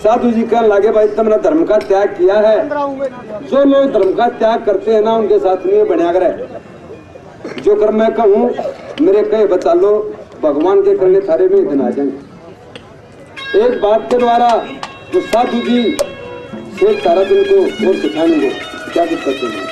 साधु जी कहने लगे भाई तुमने धर्म का त्याग किया है, जो लोग धर्म का त्याग करते हैं ना उनके साथ नहीं बना करे। जो कर मैं कहूँ मेरे कहे बचा लो, भगवान के करने थारे में दिन आ जाएंगे। एक बात के द्वारा जो साधु जी शेख तारा दिन को और सिखाएंगे क्या दिक्कत है।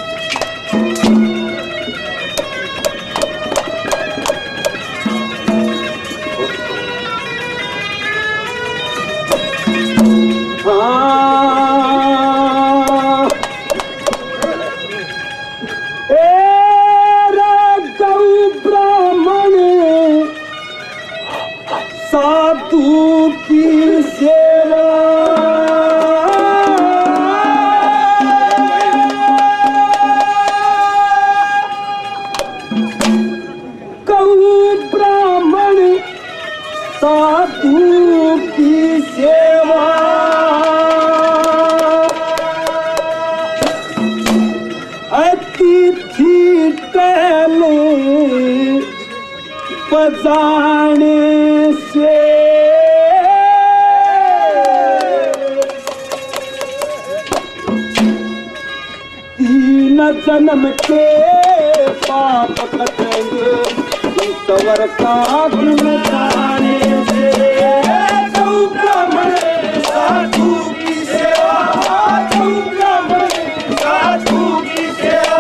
साधु की सेवा कहूँ ब्राह्मण साधु की सेवा अतिथि टहले बजाने से तीन जन्म के पाप कटेंगे ईश्वर का गुण गाने से। तू ब्राह्मण साधु की सेवा, तू ब्राह्मण साधु की सेवा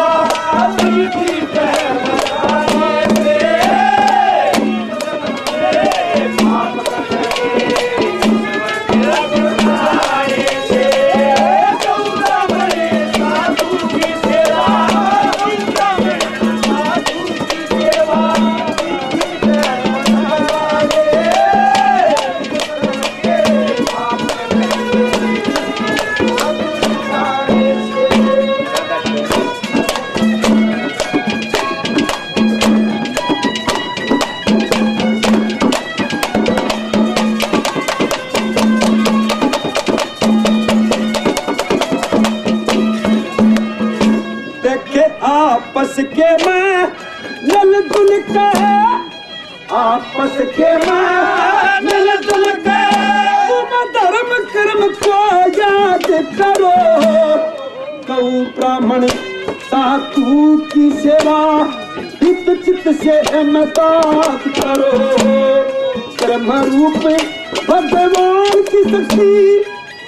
आपस के मैं नल दुल के, आपस के मैं नल दुल के तुम धर्म कर्म को याद करो। कहूँ ब्राह्मण साधु की सेवा हित चित से अहमदाद करो। कर्म रूप भगवान की शक्ति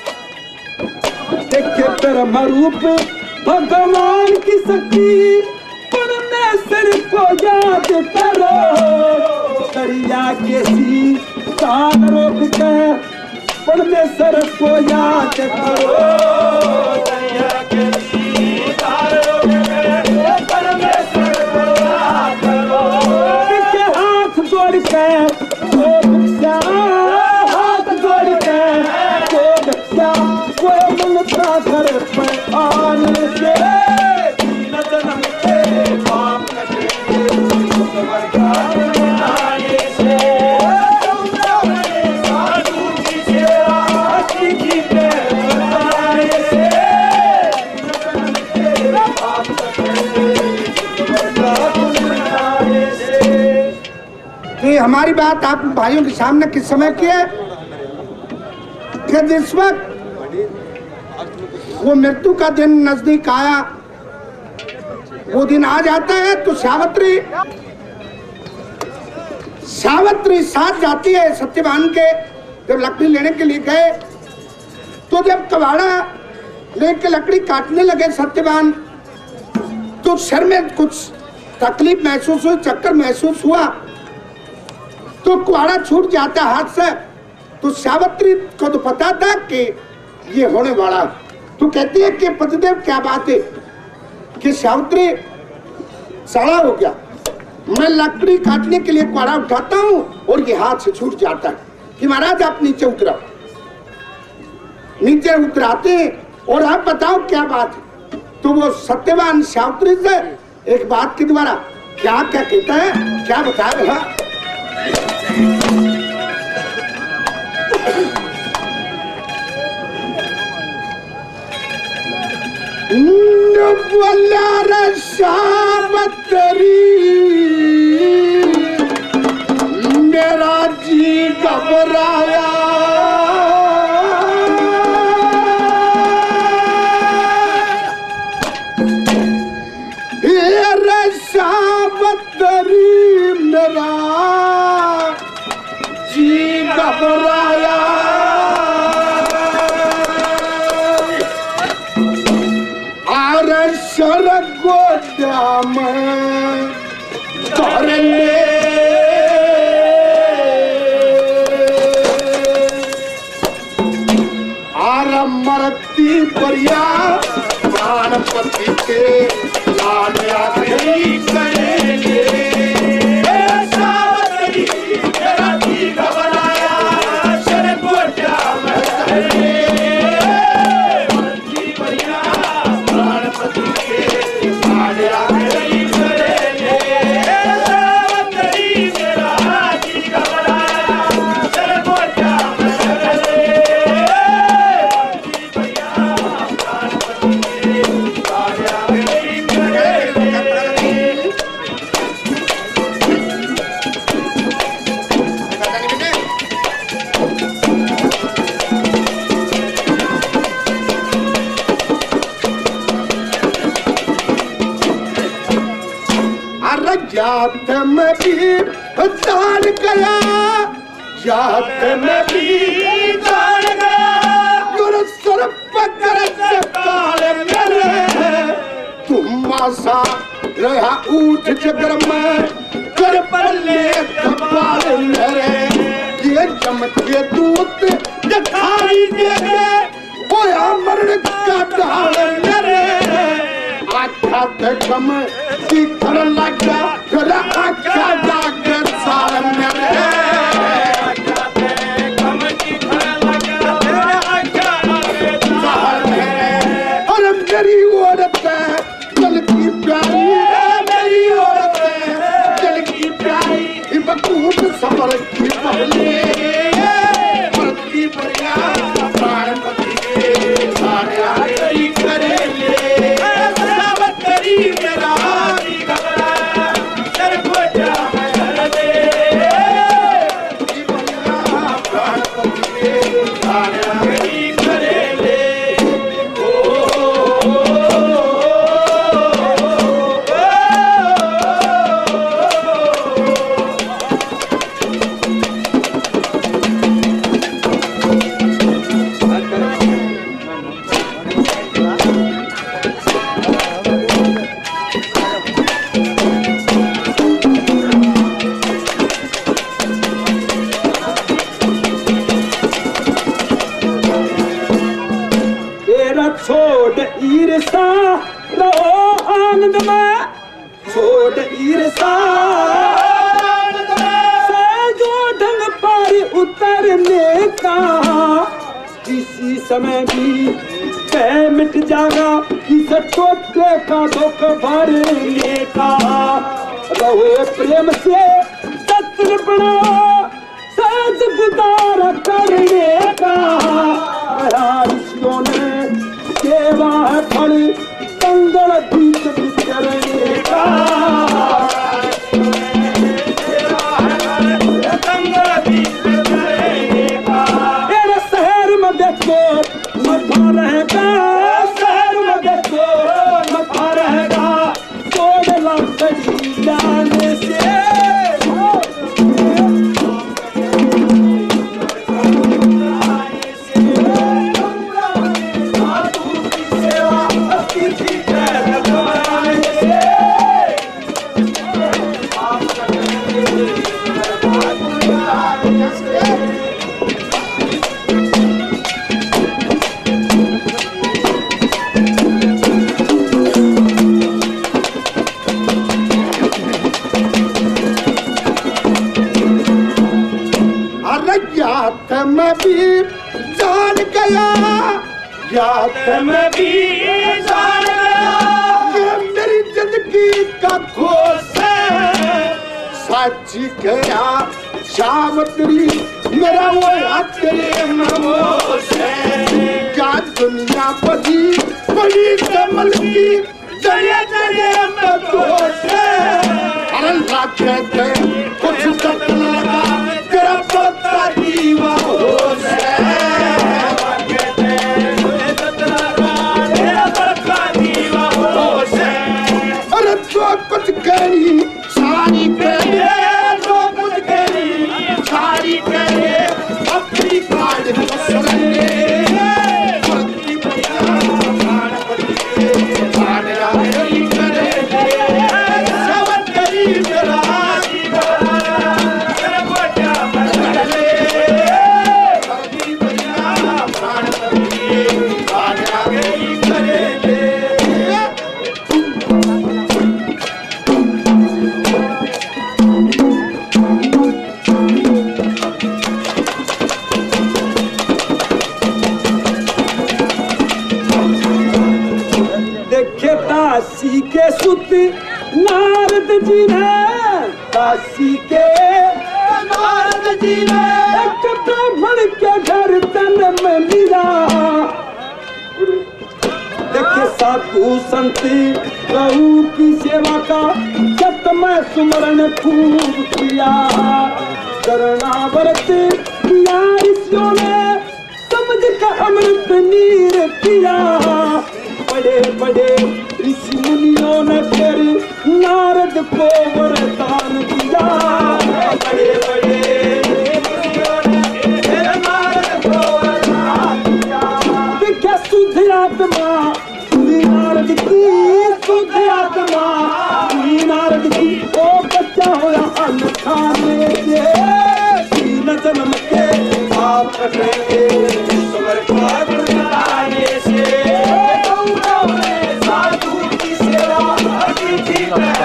देखे, कर्म रूप भगवान की शक्ति परमेश्वर को याद करो। दरिया के सीतान रोक के परमेश्वर को याद करो। दरिया के सीतान रोक के परमेश्वर को याद करो। इनके हाथ जोड़ के वो भिक्षा, हाथ जोड़ के वो भिक्षा, वो मंगता कर आने से तीन जन्म के पाप कटेंगे ईश्वर का गुण गाने से। साधु की सेवा अतिथि के बनाने से पाप कटेंगे ईश्वर का गुण गाने से। तो ये हमारी बात आप भाइयों के सामने किस समय की है कि जिस वक्त वो मृत्यु का दिन नजदीक आया, वो दिन आ जाता है तो सावित्री साथ जाती है सत्यवान के। जब लकड़ी लेने के लिए गए तो जब कबाड़ा लेके लकड़ी काटने लगे सत्यवान, तो सर में कुछ तकलीफ महसूस हुई, चक्कर महसूस हुआ, तो कुआड़ा छूट जाता हाथ से। तो सावित्री को तो पता था कि ये होने वाला। तो कहती है कि पतिदेव क्या बात है कि सावित्री सड़ा हो गया, मैं लकड़ी काटने के लिए कुआड़ा उठाता हूँ और ये हाथ से छूट जाता है कि महाराज आप नीचे उतरो। नीचे उतराते और आप बताओ क्या बात है। तो वो सत्यवान सावित्री से एक बात के द्वारा क्या क्या कहता है, क्या बताएगा। सावित्री मेरा जी घबराया, श्याम तरले मरती परिया प्राणपति के लाड आखिरी करेंगे सावतरी तेरा की घबराया शर गोटा में मरती परिया प्राणपति के लाड आखिरी करेंगे सावतरी तेरा की घबराया शर गोटा में जात में भी जान गया जात में भी जान गया गुरु सर पकड़ से काल मेरे तुम आसा रहा ऊठ जगर में कर पल्ले कपाल मेरे ये चमके दूत दिखाई देंगे वो मरण का ढाल मेरे आखा कम सीखर लगा फिर आखा जाके साल मेरे कम सीखर लगा फिर आखा जाके साल मेरे और मेरी औरत दिल की प्यारी मेरी औरत दिल की प्यारी बकूट सफर की पहले मरती परिया प्राणपति के सारे आखिरी करेंगे मेरा घबराया शर गोटा में कर दे प्राणपति के सारे आखिरी करेंगे छोड़ ईर्षा रहो आनंद में छोड़ ईर्षा से जो ढंग पर उतरने का किसी समय भी कह मिट जाएगा किस टोटे का दुख भरने का रहो प्रेम से सत्य बनाओ सच गुजारा करने का ऋषियों ने सेवा है फल कंगड़ बीच बिचरने का मेरे शहर में देखो मथा रहेगा शहर में देखो मथा रहेगा 2 लाख जाने से जात में भी जान गया जात में भी जान गया ये मेरी जिंदगी का खोस है सच गया सावत्री मेरा वो तेरे नमोस है क्या दुनिया बड़ी कमल की जरिए जरिए में दोष है अरे लाखे थे कुछ तक लगा तेरा पत्ता दीवा होश है अरे जो कुछ करी सारी करिए जो कुछ करी सारी करिए अपनी काट कसरने मरती परिया प्राणपति के सारे आखिरी करेंगे काशी के सुत नारद जी ने, काशी के नारद जी ने एक ब्राह्मण के घर जन्म लिया। देखे साधु संती गऊ की सेवा का जत में सुमरण खूब किया। शरणावर्त किया ऋषियों ने समझ का अमृत नीर पिया। बड़े बड़े ऋषि मुनियों ने फिर नारद को वरदान दिया। बड़े बड़े ऋषियों ने फिर नारद को वरदान दिया। देखा शुद्ध आत्मा हुई नारद की, शुद्ध आत्मा हुई नारद की। ओ बच्चा होया अन्न खाने से, तीन जन्म के पाप कटेंगे स्वर्ग को बनाने से। साधु की सेवा अतिथि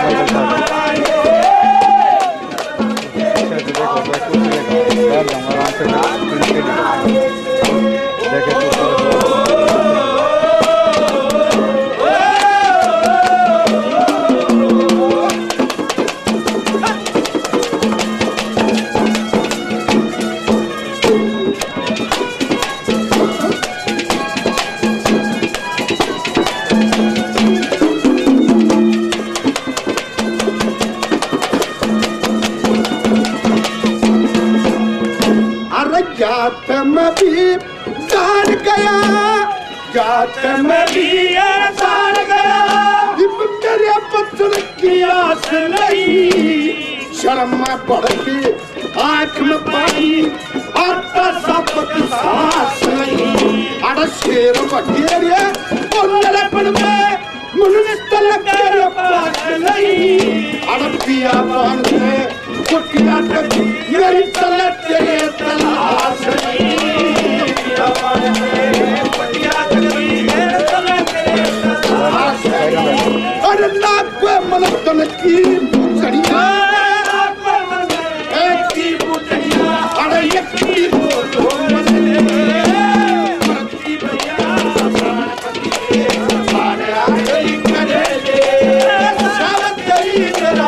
जात में भी जान गया, जात में भी जान गया। तेरे पत्थर की आस नहीं, शर्म में पड़ के आंख में पानी, आता सब की सांस नहीं। अरे शेर बटेरे बोलपन में मुन्ने तलक तेरे पास नहीं। अरे पिया पान से कुटिया तक मेरी तलक तेरे तलाश नहीं। पिया पान से कुटिया तक मेरी तलक तेरे तलाश नहीं। अरे नाक पे मनतन की पुचड़िया, नाक पे मनतन एक की पुचड़िया। अरे एक की दो मसले मरती भैया सारे आगे करे ले। सावत गई तेरा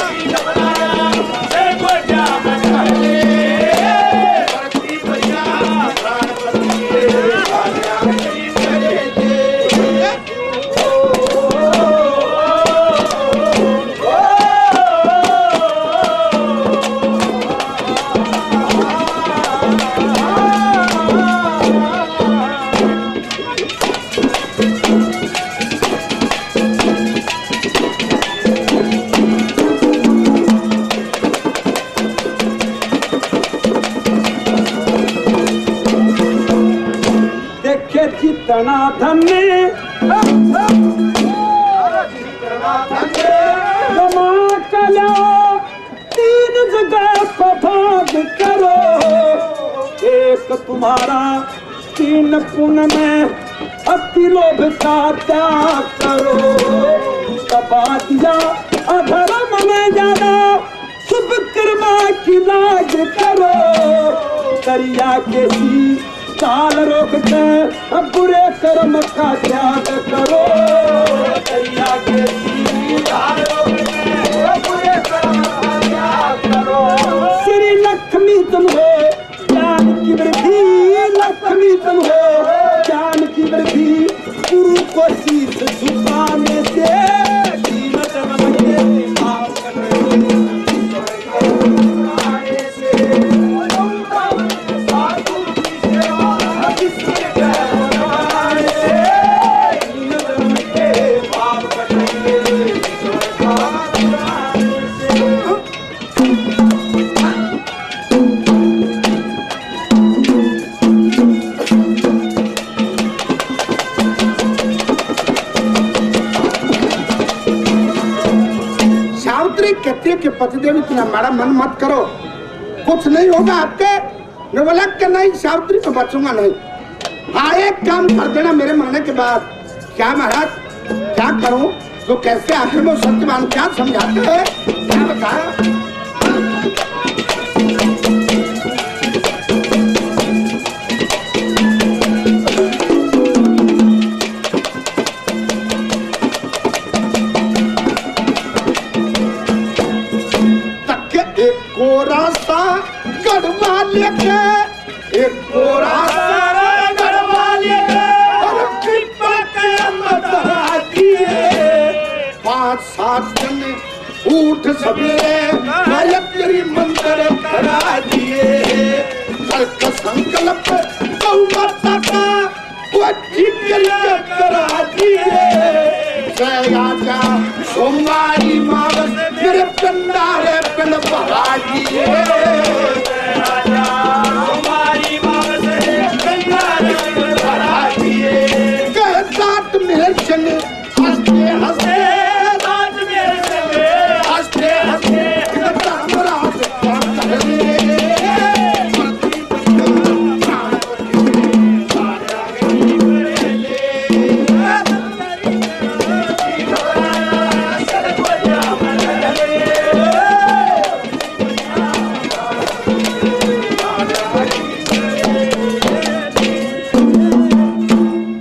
जितना धन्य जमा करो, तीन जगह पर भाग करो। एक तुम्हारा तीन पुण्य में अति लोभ का त्याग करो। दबा दिया अधर्म में ज्यादा, शुभ कर्मा की लाज करो। दरिया के सी काल रोकते बुरे कर्म का त्याग करो। दरिया के काल रोकते बुरे कर्म का त्याग करो। श्री लक्ष्मी तुम हो ज्ञान की वृद्धि, लक्ष्मी तुम हो ज्ञान की वृद्धि। गुरु को शीश झुकाने से दीन जन्म के पाप कटे। कहते कि पतिदेव इतना बड़ा मन मत करो, कुछ नहीं होगा आपके। मैं बोला कि नहीं सावित्री तो बचूंगा नहीं। हाँ एक काम कर देना मेरे मरने के बाद। क्या महाराज क्या करूं? तो कैसे आखिर में सत्यवान क्या समझाते हैं, क्या बताया? उठ सवेरे गायत्री मंत्र करा दिए घर का संकल्प गौ माता का वो ठीक करके करा दिए जय आजा सोमवारी मावस मेरे पिंडारे पिंड भरा दिए